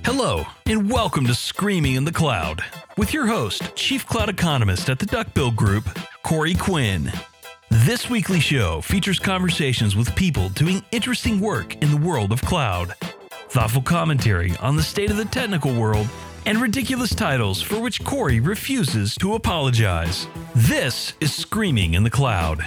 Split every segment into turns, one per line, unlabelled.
Hello, and welcome to Screaming in the Cloud with your host, Chief Cloud Economist at the Duckbill Group, Corey Quinn. This weekly show features conversations with people doing interesting work in the world of cloud, thoughtful commentary on the state of the technical world, and ridiculous titles for which Corey refuses to apologize. This is Screaming in the Cloud.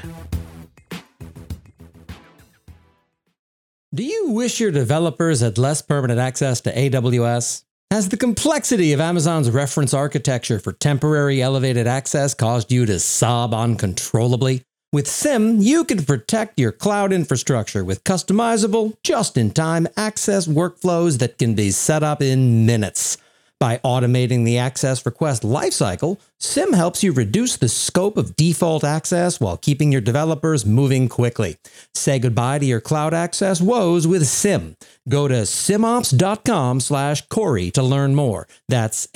Do you wish your developers had less permanent access to AWS? Has the complexity of Amazon's reference architecture for temporary elevated access caused you to sob uncontrollably? With SIEM, you can protect your cloud infrastructure with customizable, just-in-time access workflows that can be set up in minutes. By automating the access request lifecycle, SIEM helps you reduce the scope of default access while keeping your developers moving quickly. Say goodbye to your cloud access woes with SIEM. Go to SIEMops.com/Corey to learn more. That's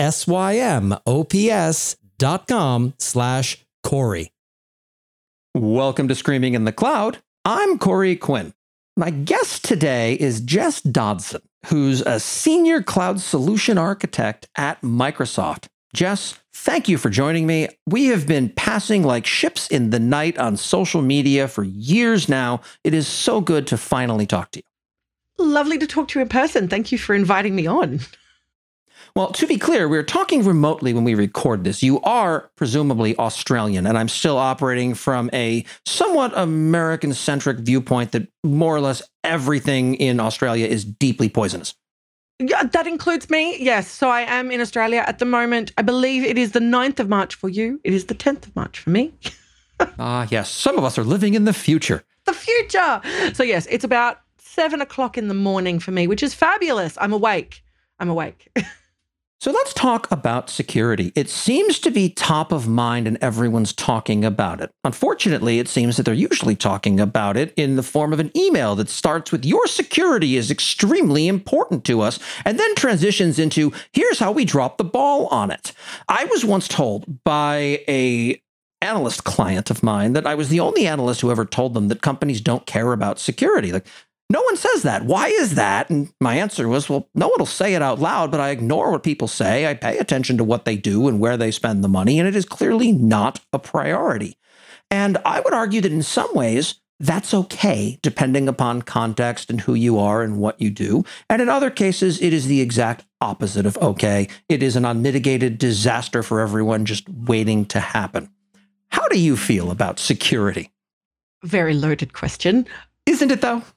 SYMOPS.com/Corey. Welcome to Screaming in the Cloud. I'm Corey Quinn. My guest today is Jess Dodson, who's a senior cloud solution architect at Microsoft. Jess, thank you for joining me. We have been passing like ships in the night on social media for years now. It is so good to finally talk to you.
Lovely to talk to you in person. Thank you for inviting me on.
Well, to be clear, we're talking remotely when we record this. You are presumably Australian, and I'm still operating from a somewhat American-centric viewpoint that more or less everything in Australia is deeply poisonous.
Yeah, that includes me. Yes. So I am in Australia at the moment. I believe it is the 9th of March for you. It is the 10th of March for me.
Yes. Some of us are living in the future.
The future. So yes, it's about 7 o'clock in the morning for me, which is fabulous. I'm awake.
So let's talk about security. It seems to be top of mind and everyone's talking about it. Unfortunately, it seems that they're usually talking about it in the form of an email that starts with "your security is extremely important to us," and then transitions into "here's how we drop the ball on it." I was once told by an analyst client of mine that I was the only analyst who ever told them that companies don't care about security. Like, no one says that. Why is that? And my answer was, well, no one will say it out loud, but I ignore what people say. I pay attention to what they do and where they spend the money, and it is clearly not a priority. And I would argue that in some ways, that's okay, depending upon context and who you are and what you do. And in other cases, it is the exact opposite of okay. It is an unmitigated disaster for everyone just waiting to happen. How do you feel about security?
Very loaded question.
Isn't it, though?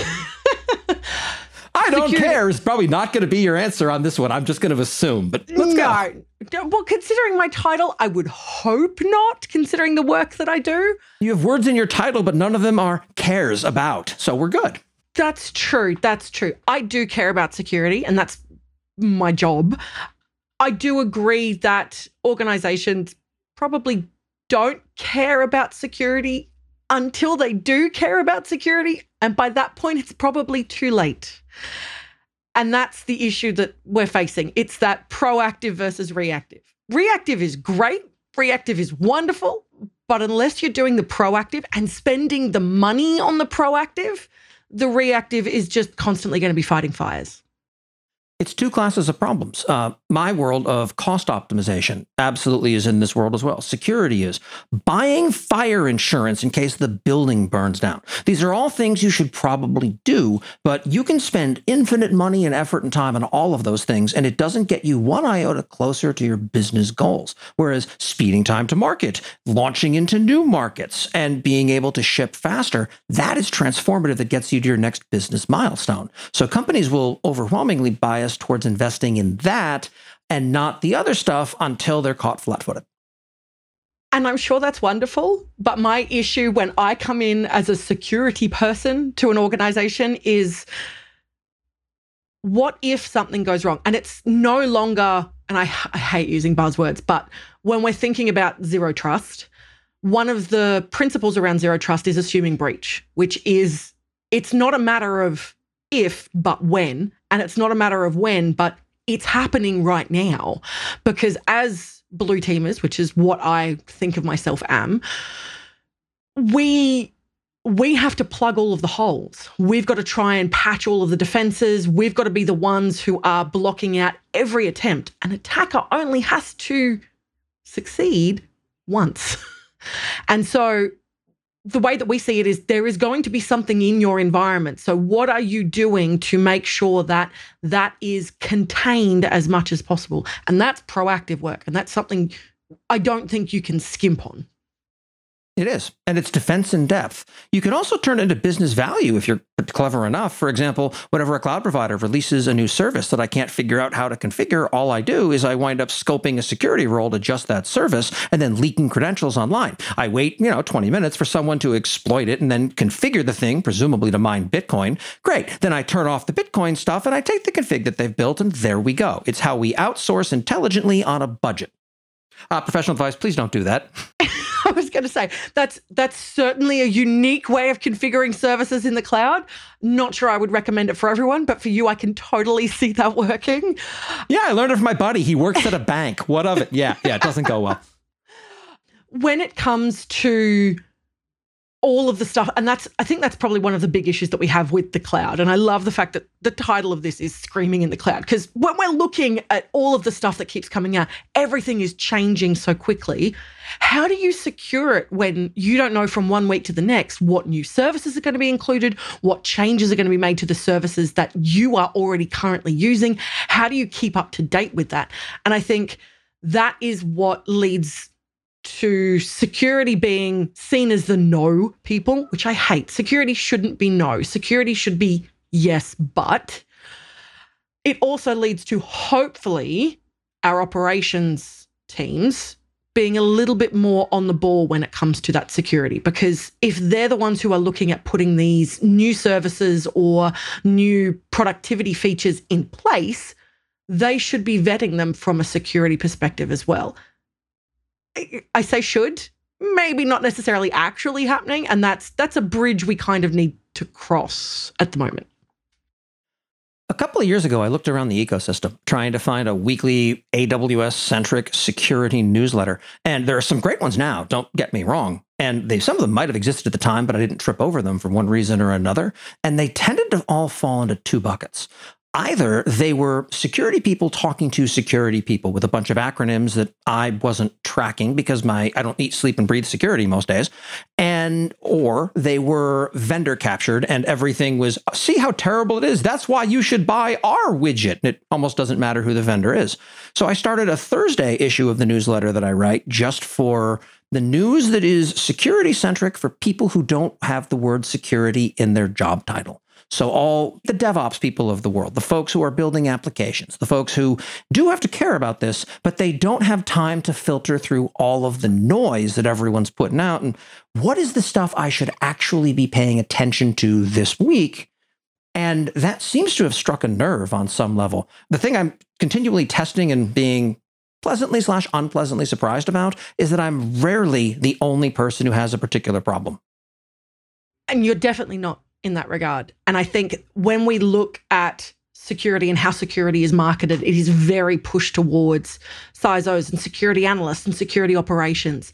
I don't care. It's probably not going to be your answer on this one. I'm just going to assume, but let's go.
Well, considering my title, I would hope not, considering the work that I do.
You have words in your title, but none of them are cares about, so we're good.
That's true. I do care about security, and that's my job. I do agree that organizations probably don't care about security until they do care about security. And by that point, it's probably too late. And that's the issue that we're facing. It's that proactive versus reactive. Reactive is great. Reactive is wonderful. But unless you're doing the proactive and spending the money on the proactive, the reactive is just constantly going to be fighting fires.
It's two classes of problems. My world of cost optimization absolutely is in this world as well. Security is buying fire insurance in case the building burns down. These are all things you should probably do, but you can spend infinite money and effort and time on all of those things, and it doesn't get you one iota closer to your business goals. Whereas speeding time to market, launching into new markets, and being able to ship faster, that is transformative. That gets you to your next business milestone. So companies will overwhelmingly bias towards investing in that and not the other stuff until they're caught flat-footed.
And I'm sure that's wonderful. But my issue when I come in as a security person to an organization is, what if something goes wrong? And it's no longer, and I hate using buzzwords, but when we're thinking about zero trust, one of the principles around zero trust is assuming breach, which is, it's not a matter of if, but when. And it's not a matter of when, but it's happening right now. Because as blue teamers, which is what I think of myself am, we we have to plug all of the holes. We've got to try and patch all of the defenses. We've got to be the ones who are blocking out every attempt. An attacker only has to succeed once. And so the way that we see it is there is going to be something in your environment. So what are you doing to make sure that that is contained as much as possible? And that's proactive work. And that's something I don't think you can skimp on.
It is. And it's defense in depth. You can also turn it into business value if you're clever enough. For example, whenever a cloud provider releases a new service that I can't figure out how to configure, all I do is I wind up scoping a security role to just that service and then leaking credentials online. I wait, 20 minutes for someone to exploit it and then configure the thing, presumably to mine Bitcoin. Great. Then I turn off the Bitcoin stuff and I take the config that they've built and there we go. It's how we outsource intelligently on a budget. Professional advice, please don't do that.
I was going to say, that's certainly a unique way of configuring services in the cloud. Not sure I would recommend it for everyone, but for you, I can totally see that working.
Yeah, I learned it from my buddy. He works at a bank. What of it? Yeah, it doesn't go well.
When it comes to all of the stuff, and I think that's probably one of the big issues that we have with the cloud. And I love the fact that the title of this is Screaming in the Cloud, because when we're looking at all of the stuff that keeps coming out, everything is changing so quickly. How do you secure it when you don't know from one week to the next what new services are going to be included, what changes are going to be made to the services that you are already currently using? How do you keep up to date with that? And I think that is what leads to security being seen as the no people, which I hate. Security shouldn't be no. Security should be yes, but. It also leads to hopefully our operations teams being a little bit more on the ball when it comes to that security, because if they're the ones who are looking at putting these new services or new productivity features in place, they should be vetting them from a security perspective as well. I say should, maybe not necessarily actually happening. And that's a bridge we kind of need to cross at the moment.
A couple of years ago, I looked around the ecosystem trying to find a weekly AWS-centric security newsletter. And there are some great ones now, don't get me wrong. And some of them might have existed at the time, but I didn't trip over them for one reason or another. And they tended to all fall into two buckets. Either they were security people talking to security people with a bunch of acronyms that I wasn't tracking because I don't eat, sleep, and breathe security most days, or they were vendor captured and everything was, see how terrible it is. That's why you should buy our widget. And it almost doesn't matter who the vendor is. So I started a Thursday issue of the newsletter that I write just for the news that is security centric for people who don't have the word security in their job title. So all the DevOps people of the world, the folks who are building applications, the folks who do have to care about this, but they don't have time to filter through all of the noise that everyone's putting out. And what is the stuff I should actually be paying attention to this week? And that seems to have struck a nerve on some level. The thing I'm continually testing and being pleasantly/unpleasantly surprised about is that I'm rarely the only person who has a particular problem.
And you're definitely not in that regard. And I think when we look at security and how security is marketed, it is very pushed towards CISOs and security analysts and security operations.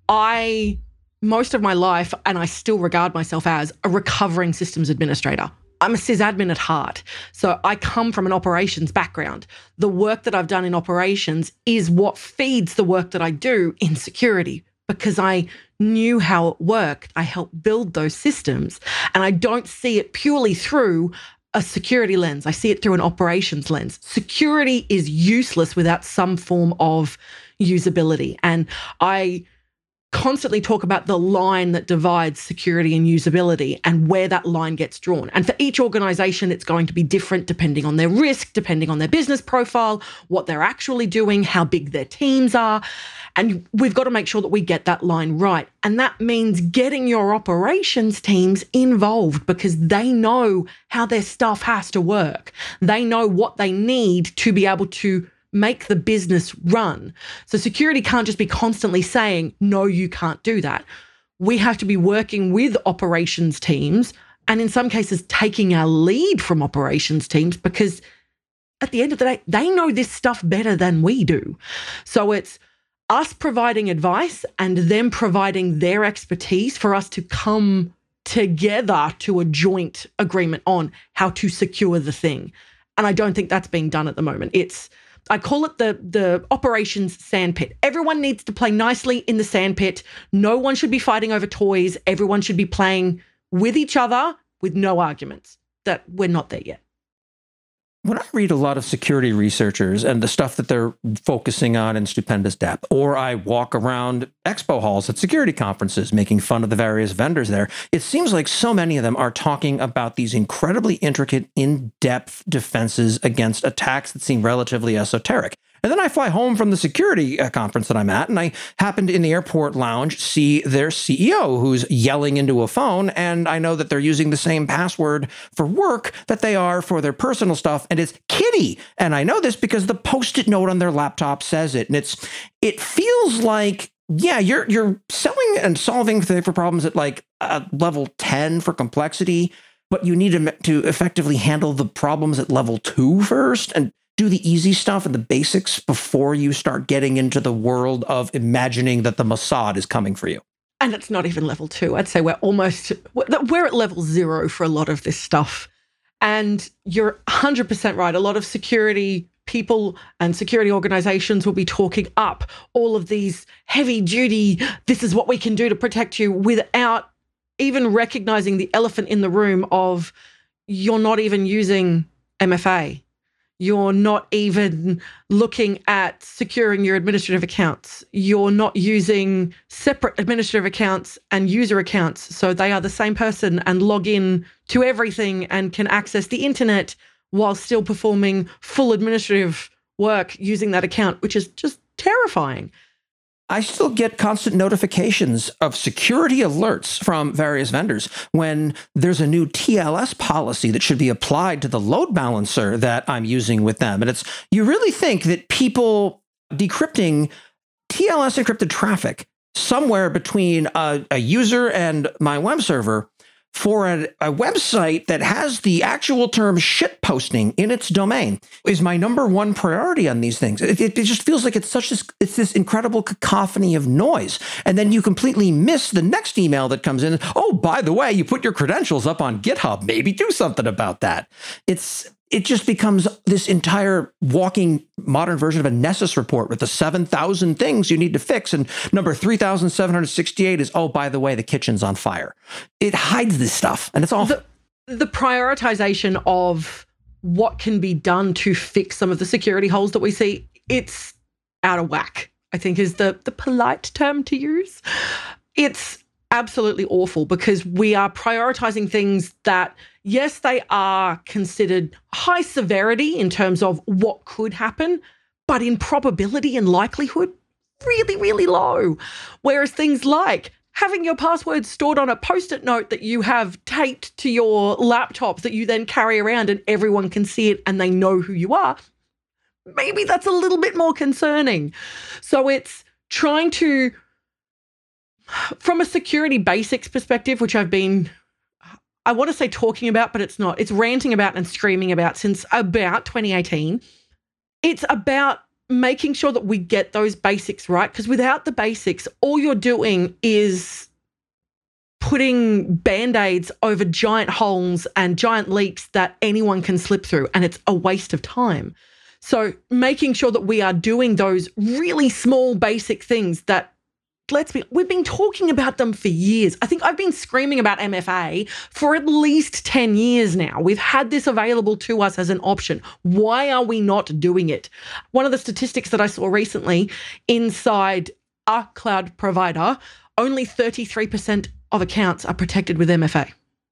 Most of my life, and I still regard myself as a recovering systems administrator. I'm a sysadmin at heart. So I come from an operations background. The work that I've done in operations is what feeds the work that I do in security, because I knew how it worked. I helped build those systems, and I don't see it purely through a security lens. I see it through an operations lens. Security is useless without some form of usability. And I constantly talk about the line that divides security and usability and where that line gets drawn. And for each organization, it's going to be different depending on their risk, depending on their business profile, what they're actually doing, how big their teams are. And we've got to make sure that we get that line right. And that means getting your operations teams involved, because they know how their stuff has to work. They know what they need to be able to make the business run. So security can't just be constantly saying, no, you can't do that. We have to be working with operations teams, and in some cases taking our lead from operations teams, because at the end of the day, they know this stuff better than we do. So it's us providing advice and them providing their expertise for us to come together to a joint agreement on how to secure the thing. And I don't think that's being done at the moment. I call it the operations sandpit. Everyone needs to play nicely in the sandpit. No one should be fighting over toys. Everyone should be playing with each other with no arguments. That we're not there yet.
When I read a lot of security researchers and the stuff that they're focusing on in stupendous depth, or I walk around expo halls at security conferences making fun of the various vendors there, it seems like so many of them are talking about these incredibly intricate, in-depth defenses against attacks that seem relatively esoteric. And then I fly home from the security conference that I'm at, and I happened in the airport lounge see their CEO who's yelling into a phone, and I know that they're using the same password for work that they are for their personal stuff, and it's Kitty. And I know this because the Post-it note on their laptop says it, and it feels like, yeah, you're selling and solving for problems at like level 10 for complexity, but you need to effectively handle the problems at level 2 first, and do the easy stuff and the basics before you start getting into the world of imagining that the Mossad is coming for you.
And it's not even level 2. I'd say we're at level 0 for a lot of this stuff. And you're 100% right. A lot of security people and security organizations will be talking up all of these heavy duty, this is what we can do to protect you, without even recognizing the elephant in the room of you're not even using MFA. You're not even looking at securing your administrative accounts. You're not using separate administrative accounts and user accounts, so they are the same person and log in to everything and can access the internet while still performing full administrative work using that account, which is just terrifying.
I still get constant notifications of security alerts from various vendors when there's a new TLS policy that should be applied to the load balancer that I'm using with them. And you really think that people decrypting TLS encrypted traffic somewhere between a user and my web server for a website that has the actual term shit posting in its domain is my number one priority on these things. It just feels like it's this incredible cacophony of noise. And then you completely miss the next email that comes in. Oh, by the way, you put your credentials up on GitHub. Maybe do something about that. It just becomes this entire walking modern version of a Nessus report with the 7,000 things you need to fix. And number 3,768 is, oh, by the way, the kitchen's on fire. It hides this stuff, and it's awful.
The prioritization of what can be done to fix some of the security holes that we see, it's out of whack, I think is the polite term to use. It's absolutely awful because we are prioritizing things that, yes, they are considered high severity in terms of what could happen, but in probability and likelihood, really, really low. Whereas things like having your password stored on a Post-it note that you have taped to your laptop that you then carry around and everyone can see it and they know who you are, maybe that's a little bit more concerning. So it's trying to, from a security basics perspective, which I've been, I want to say talking about, but it's not. It's ranting about and screaming about since about 2018. It's about making sure that we get those basics right, because without the basics, all you're doing is putting Band-Aids over giant holes and giant leaks that anyone can slip through, and it's a waste of time. So making sure that we are doing those really small basic things that, we've been talking about them for years. I think I've been screaming about MFA for at least 10 years now. We've had this available to us as an option. Why are we not doing it? One of the statistics that I saw recently inside our cloud provider, only 33% of accounts are protected with MFA.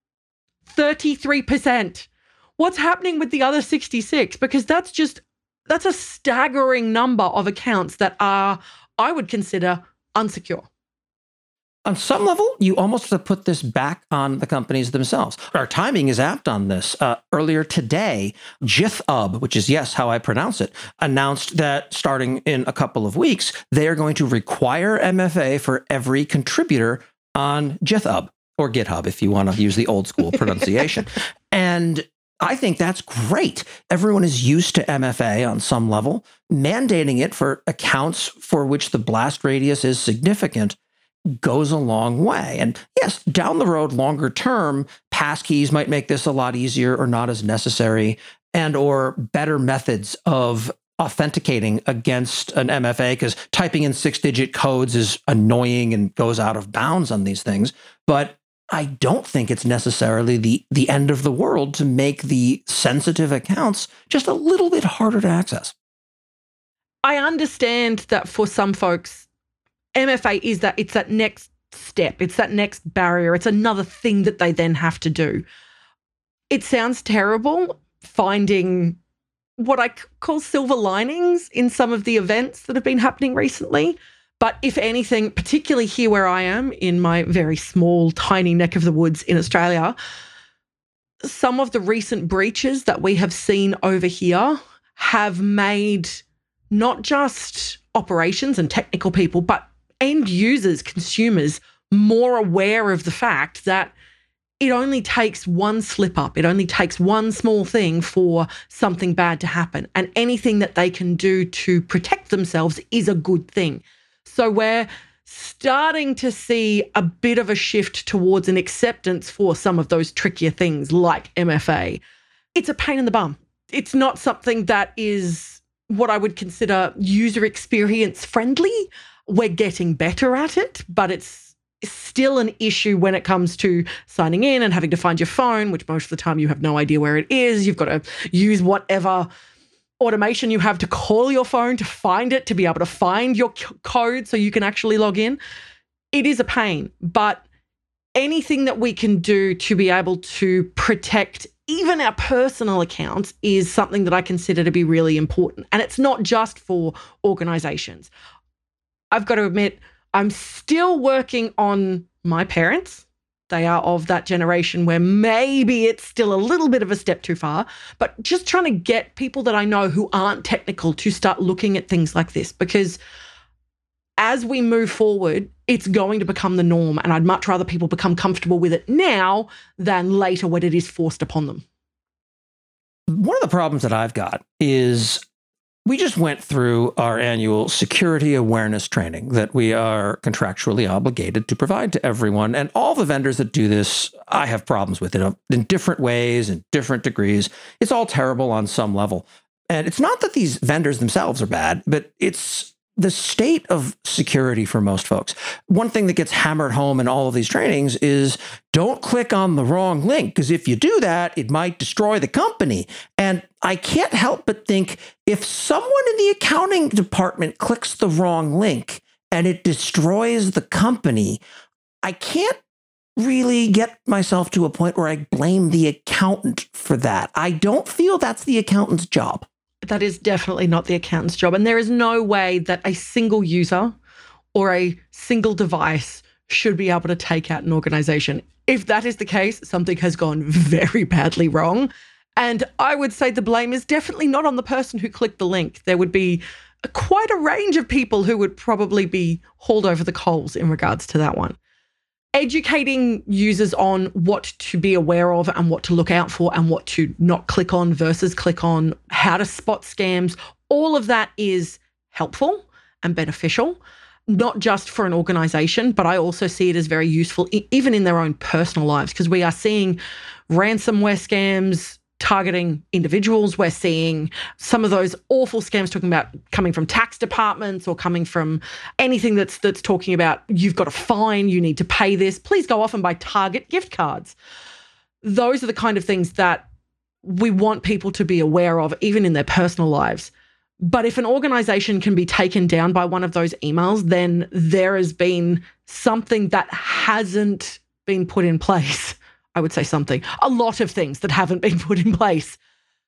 33%. What's happening with the other 66? Because that's a staggering number of accounts that are, I would consider, unsecure.
On some level, you almost have to put this back on the companies themselves. Our timing is apt on this. Earlier today, GitHub, which is, yes, how I pronounce it, announced that starting in a couple of weeks, they are going to require MFA for every contributor on GitHub, or GitHub, if you want to use the old school pronunciation. And I think that's great. Everyone is used to MFA on some level. Mandating it for accounts for which the blast radius is significant goes a long way. And yes, down the road, longer term, passkeys might make this a lot easier or not as necessary, and or better methods of authenticating against an MFA, because typing in 6-digit codes is annoying and goes out of bounds on these things. But I don't think it's necessarily the end of the world to make the sensitive accounts just a little bit harder to access.
I understand that for some folks, MFA is that it's that next step, it's that next barrier, it's another thing that they then have to do. It sounds terrible finding what I call silver linings in some of the events that have been happening recently. But if anything, particularly here where I am in my very small, tiny neck of the woods in Australia, some of the recent breaches that we have seen over here have made not just operations and technical people, but end users, consumers, more aware of the fact that it only takes one slip up. It only takes one small thing for something bad to happen. And anything that they can do to protect themselves is a good thing. So we're starting to see a bit of a shift towards an acceptance for some of those trickier things like MFA. It's a pain in the bum. It's not something that is what I would consider user experience friendly. We're getting better at it, but it's still an issue when it comes to signing in and having to find your phone, which most of the time you have no idea where it is. You've got to use whatever automation you have to call your phone to find it, to be able to find your code so you can actually log in. It is a pain, but anything that we can do to be able to protect even our personal accounts is something that I consider to be really important. And it's not just for organizations. I've got to admit, I'm still working on my parents. They are of that generation where maybe it's still a little bit of a step too far, but just trying to get people that I know who aren't technical to start looking at things like this, because as we move forward, it's going to become the norm, and I'd much rather people become comfortable with it now than later when it is forced upon them.
One of the problems that I've got is we just went through our annual security awareness training that we are contractually obligated to provide to everyone. And all the vendors that do this, I have problems with it in different ways and different degrees. It's all terrible on some level. And it's not that these vendors themselves are bad, but it's the state of security for most folks. One thing that gets hammered home in all of these trainings is don't click on the wrong link, because if you do that, it might destroy the company. And I can't help but think, if someone in the accounting department clicks the wrong link and it destroys the company, I can't really get myself to a point where I blame the accountant for that. I don't feel that's the accountant's job.
That is definitely not the accountant's job. And there is no way that a single user or a single device should be able to take out an organization. If that is the case, something has gone very badly wrong. And I would say the blame is definitely not on the person who clicked the link. There would be quite a range of people who would probably be hauled over the coals in regards to that one. Educating users on what to be aware of and what to look out for and what to not click on versus click on, how to spot scams, all of that is helpful and beneficial, not just for an organization, but I also see it as very useful even in their own personal lives, because we are seeing ransomware scams targeting individuals. We're seeing some of those awful scams talking about coming from tax departments or coming from anything that's talking about you've got a fine, you need to pay this. Please go off and buy Target gift cards. Those are the kind of things that we want people to be aware of, even in their personal lives. But if an organization can be taken down by one of those emails, then there has been something that hasn't been put in place. I would say a lot of things that haven't been put in place.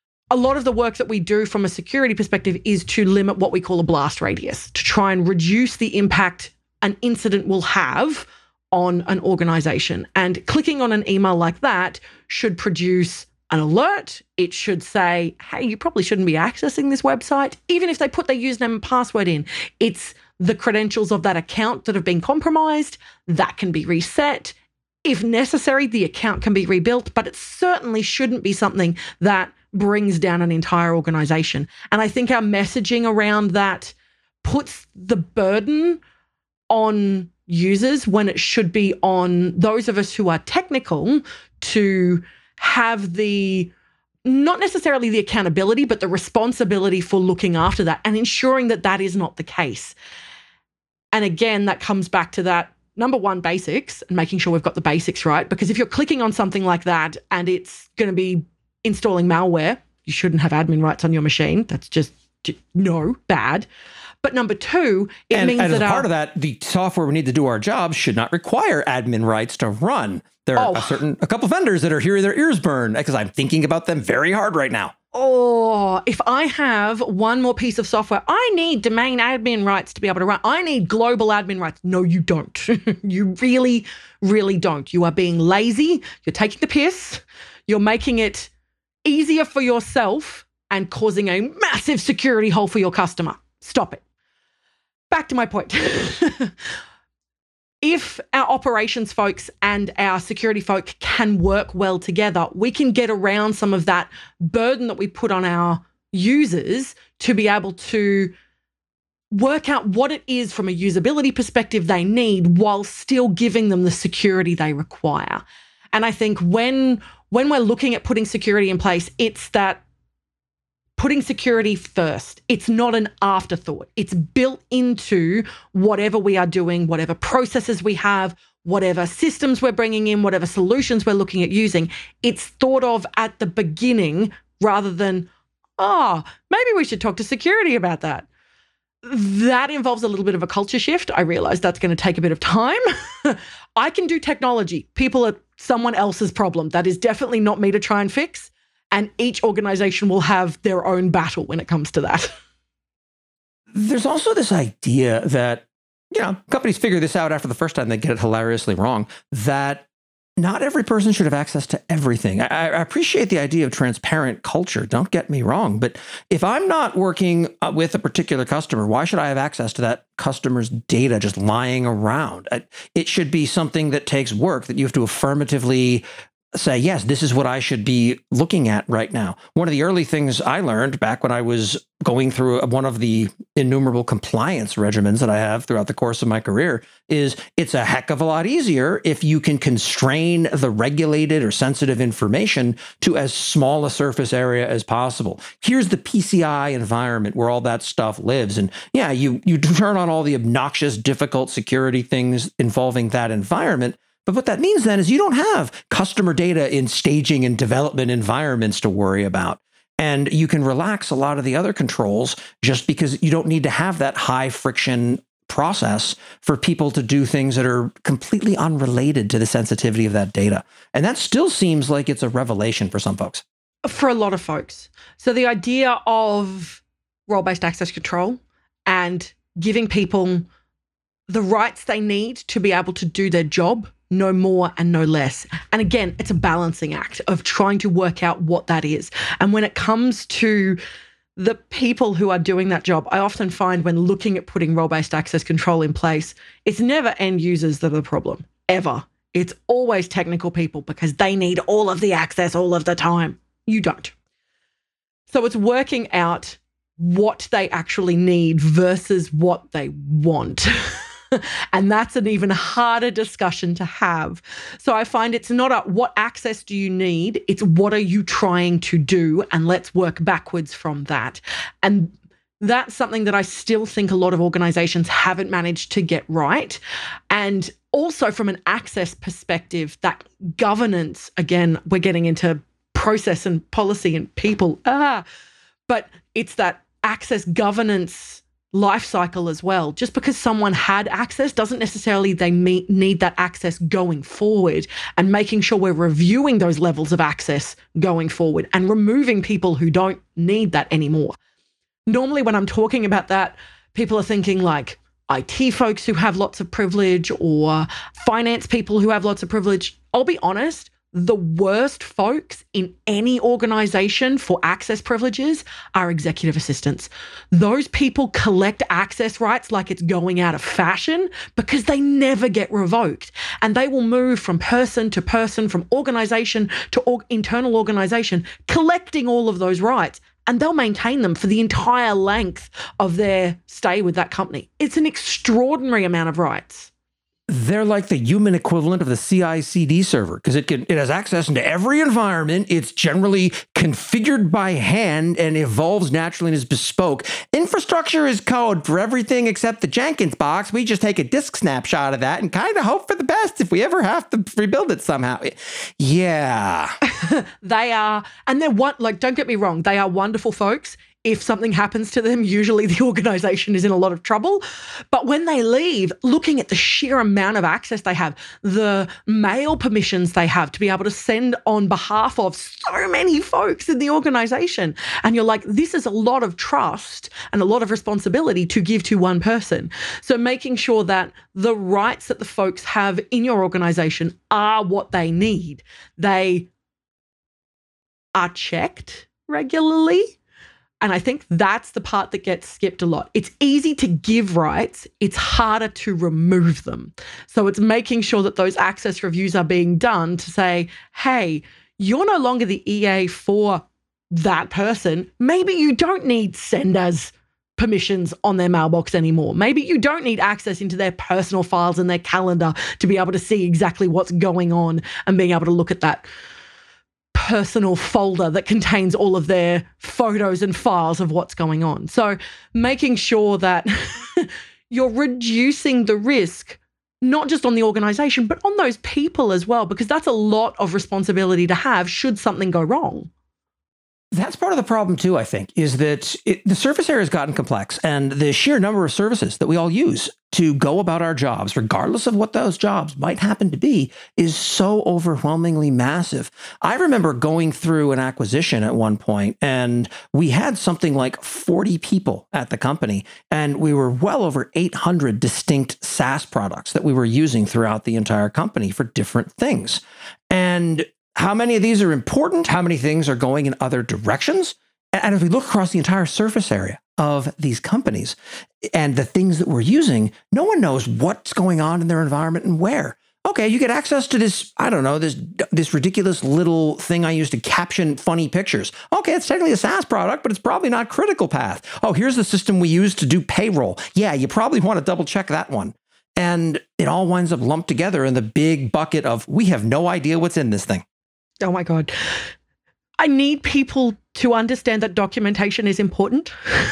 A lot of the work that we do from a security perspective is to limit what we call a blast radius, to try and reduce the impact an incident will have on an organization. And clicking on an email like that should produce an alert. It should say, hey, you probably shouldn't be accessing this website. Even if they put their username and password in, it's the credentials of that account that have been compromised. That can be reset. If necessary, the account can be rebuilt, but it certainly shouldn't be something that brings down an entire organization. And I think our messaging around that puts the burden on users when it should be on those of us who are technical to have not necessarily the accountability, but the responsibility for looking after that and ensuring that that is not the case. And again, that comes back to that number one, basics, and making sure we've got the basics right. Because if you're clicking on something like that and it's going to be installing malware, you shouldn't have admin rights on your machine. That's just bad. But number two, it means that
as a part of that, the software we need to do our jobs should not require admin rights to run. There are a couple vendors that are hearing their ears burn because I'm thinking about them very hard right now.
Oh, if I have one more piece of software, I need domain admin rights to be able to run. I need global admin rights. No, you don't. You really, really don't. You are being lazy. You're taking the piss. You're making it easier for yourself and causing a massive security hole for your customer. Stop it. Back to my point. If our operations folks and our security folk can work well together, we can get around some of that burden that we put on our users to be able to work out what it is from a usability perspective they need while still giving them the security they require. And I think when we're looking at putting security in place, it's that putting security first. It's not an afterthought. It's built into whatever we are doing, whatever processes we have, whatever systems we're bringing in, whatever solutions we're looking at using. It's thought of at the beginning rather than, maybe we should talk to security about that. That involves a little bit of a culture shift. I realize that's going to take a bit of time. I can do technology. People are someone else's problem. That is definitely not me to try and fix. And each organization will have their own battle when it comes to that.
There's also this idea that, companies figure this out after the first time they get it hilariously wrong, that not every person should have access to everything. I appreciate the idea of transparent culture. Don't get me wrong. But if I'm not working with a particular customer, why should I have access to that customer's data just lying around? It should be something that takes work, that you have to affirmatively say, yes, this is what I should be looking at right now. One of the early things I learned back when I was going through one of the innumerable compliance regimens that I have throughout the course of my career is it's a heck of a lot easier if you can constrain the regulated or sensitive information to as small a surface area as possible. Here's the PCI environment where all that stuff lives. And yeah, you turn on all the obnoxious, difficult security things involving that environment. But what that means then is you don't have customer data in staging and development environments to worry about. And you can relax a lot of the other controls just because you don't need to have that high friction process for people to do things that are completely unrelated to the sensitivity of that data. And that still seems like it's a revelation for some folks.
For a lot of folks. So the idea of role-based access control and giving people the rights they need to be able to do their job, no more and no less. And again, it's a balancing act of trying to work out what that is. And when it comes to the people who are doing that job, I often find when looking at putting role-based access control in place, it's never end users that are the problem, ever. It's always technical people because they need all of the access all of the time. You don't. So it's working out what they actually need versus what they want. And that's an even harder discussion to have. So I find it's not a what access do you need, it's what are you trying to do, and let's work backwards from that. And that's something that I still think a lot of organizations haven't managed to get right. And also from an access perspective, that governance, again, we're getting into process and policy and people, but it's that access governance life cycle as well. Just because someone had access doesn't necessarily they need that access going forward, and making sure we're reviewing those levels of access going forward and removing people who don't need that anymore. Normally when I'm talking about that, people are thinking like IT folks who have lots of privilege or finance people who have lots of privilege. I'll be honest, the worst folks in any organization for access privileges are executive assistants. Those people collect access rights like it's going out of fashion because they never get revoked. And they will move from person to person, from organization to internal organization, collecting all of those rights. And they'll maintain them for the entire length of their stay with that company. It's an extraordinary amount of rights.
They're like the human equivalent of the CI/CD server because it has access into every environment. It's generally configured by hand and evolves naturally and is bespoke. Infrastructure is code for everything except the Jenkins box. We just take a disk snapshot of that and kind of hope for the best if we ever have to rebuild it somehow. Yeah.
They are, and they're don't get me wrong, they are wonderful folks. If something happens to them, usually the organization is in a lot of trouble. But when they leave, looking at the sheer amount of access they have, the mail permissions they have to be able to send on behalf of so many folks in the organization. And you're like, this is a lot of trust and a lot of responsibility to give to one person. So making sure that the rights that the folks have in your organization are what they need. They are checked regularly. And I think that's the part that gets skipped a lot. It's easy to give rights. It's harder to remove them. So it's making sure that those access reviews are being done to say, hey, you're no longer the EA for that person. Maybe you don't need send as permissions on their mailbox anymore. Maybe you don't need access into their personal files and their calendar to be able to see exactly what's going on and being able to look at that personal folder that contains all of their photos and files of what's going on. So making sure that you're reducing the risk, not just on the organization, but on those people as well, because that's a lot of responsibility to have should something go wrong.
That's part of the problem, too, I think, is that the surface area has gotten complex, and the sheer number of services that we all use to go about our jobs, regardless of what those jobs might happen to be, is so overwhelmingly massive. I remember going through an acquisition at one point, and we had something like 40 people at the company, and we were well over 800 distinct SaaS products that we were using throughout the entire company for different things. And how many of these are important? How many things are going in other directions? And if we look across the entire surface area of these companies and the things that we're using, no one knows what's going on in their environment and where. Okay, you get access to this, I don't know, this ridiculous little thing I use to caption funny pictures. Okay, it's technically a SaaS product, but it's probably not critical path. Oh, here's the system we use to do payroll. Yeah, you probably want to double check that one. And it all winds up lumped together in the big bucket of, we have no idea what's in this thing.
Oh my God. I need people to understand that documentation is important.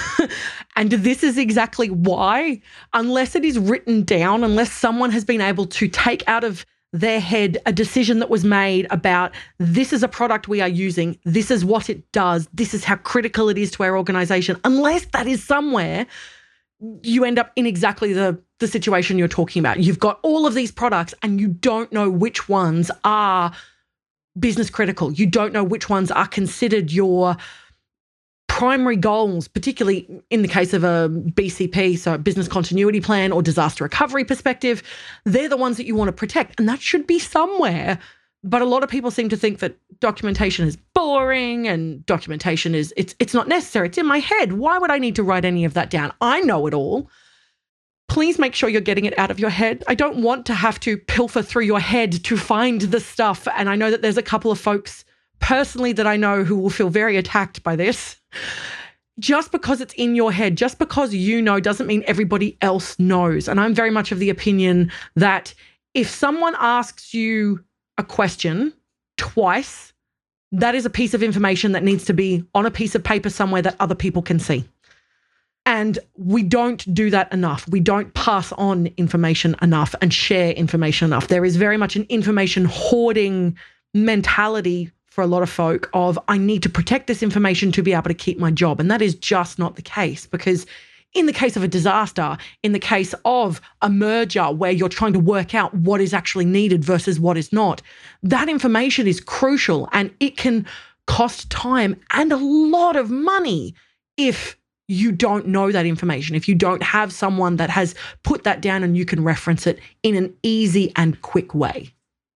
And this is exactly why, unless it is written down, unless someone has been able to take out of their head a decision that was made about this is a product we are using, this is what it does, this is how critical it is to our organization, unless that is somewhere, you end up in exactly the situation you're talking about. You've got all of these products and you don't know which ones are business critical. You don't know which ones are considered your primary goals, particularly in the case of a BCP, so a business continuity plan or disaster recovery perspective. They're the ones that you want to protect, and that should be somewhere. But a lot of people seem to think that documentation is boring and documentation is, it's not necessary. It's in my head. Why would I need to write any of that down? I know it all. Please make sure you're getting it out of your head. I don't want to have to pilfer through your head to find the stuff. And I know that there's a couple of folks personally that I know who will feel very attacked by this. Just because it's in your head, just because you know, doesn't mean everybody else knows. And I'm very much of the opinion that if someone asks you a question twice, that is a piece of information that needs to be on a piece of paper somewhere that other people can see. And we don't do that enough. We don't pass on information enough and share information enough. There is very much an information hoarding mentality for a lot of folk of, I need to protect this information to be able to keep my job. And that is just not the case, because in the case of a disaster, in the case of a merger where you're trying to work out what is actually needed versus what is not, that information is crucial and it can cost time and a lot of money if you don't know that information, if you don't have someone that has put that down and you can reference it in an easy and quick way.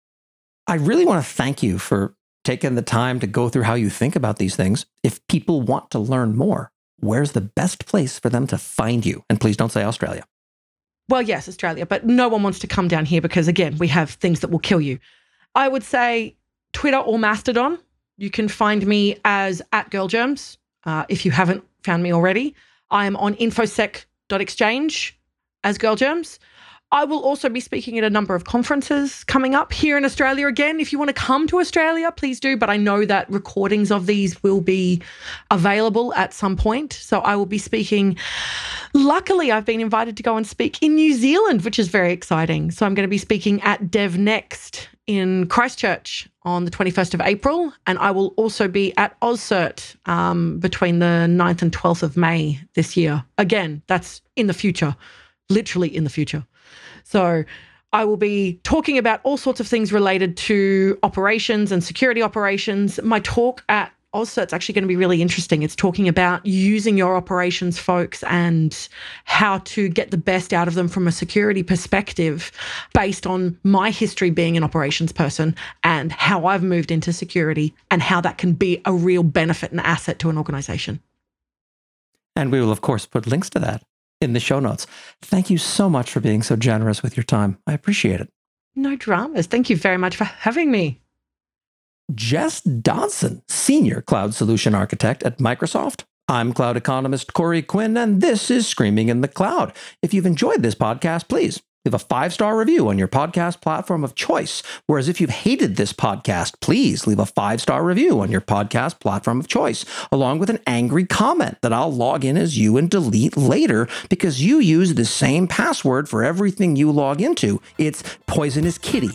I really want to thank you for taking the time to go through how you think about these things. If people want to learn more, where's the best place for them to find you? And please don't say Australia.
Well, yes, Australia, but no one wants to come down here because, again, we have things that will kill you. I would say Twitter or Mastodon. You can find me as @girlgerms. If you haven't found me already, I am on infosec.exchange as Girl Germs. I will also be speaking at a number of conferences coming up here in Australia. Again, if you want to come to Australia, please do. But I know that recordings of these will be available at some point. So I will be speaking. Luckily, I've been invited to go and speak in New Zealand, which is very exciting. So I'm going to be speaking at DevNext in Christchurch on the 21st of April. And I will also be at AusCert between the 9th and 12th of May this year. Again, that's in the future, literally in the future. So I will be talking about all sorts of things related to operations and security operations. My talk at AusCert is actually going to be really interesting. It's talking about using your operations folks and how to get the best out of them from a security perspective based on my history being an operations person and how I've moved into security and how that can be a real benefit and asset to an organization.
And we will, of course, put links to that in the show notes. Thank you so much for being so generous with your time. I appreciate it.
No dramas. Thank you very much for having me.
Jess Dodson, Senior Cloud Solution Architect at Microsoft. I'm cloud economist Corey Quinn, and this is Screaming in the Cloud. If you've enjoyed this podcast, please leave a 5-star review on your podcast platform of choice. Whereas if you've hated this podcast, please leave a 5-star review on your podcast platform of choice, along with an angry comment that I'll log in as you and delete later because you use the same password for everything you log into. It's Poisonous Kitty.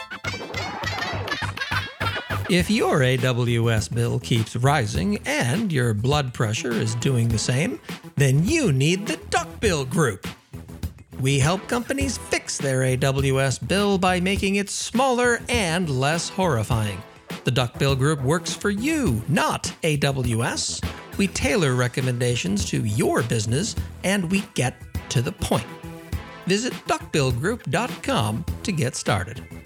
If your AWS bill keeps rising and your blood pressure is doing the same, then you need the Duckbill Group. We help companies fix their AWS bill by making it smaller and less horrifying. The Duckbill Group works for you, not AWS. We tailor recommendations to your business, and we get to the point. Visit duckbillgroup.com to get started.